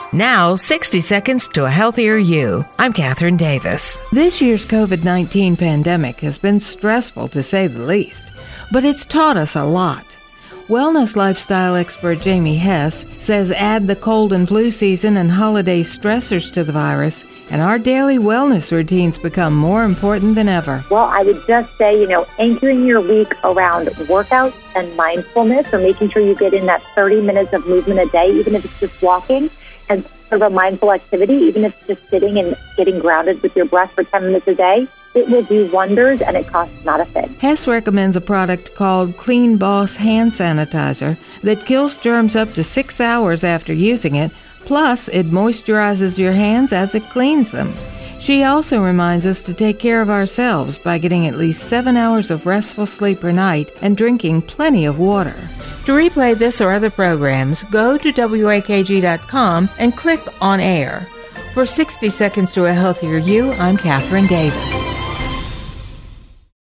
Now, 60 seconds to a healthier you. I'm Catherine Davis. This year's COVID-19 pandemic has been stressful to say the least, but it's taught us a lot. Wellness lifestyle expert Jamie Hess says add the cold and flu season and holiday stressors to the virus, and our daily wellness routines become more important than ever. Well, I would just say, anchoring your week around workouts and mindfulness, or making sure you get in that 30 minutes of movement a day, even if it's just walking, and sort of a mindful activity, even if it's just sitting and getting grounded with your breath for 10 minutes a day. It will do wonders, and it costs not a thing. Hess recommends a product called Clean Boss Hand Sanitizer that kills germs up to 6 hours after using it, plus it moisturizes your hands as it cleans them. She also reminds us to take care of ourselves by getting at least 7 hours of restful sleep per night and drinking plenty of water. To replay this or other programs, go to WAKG.com and click on air. For 60 Seconds to a Healthier You, I'm Catherine Davis.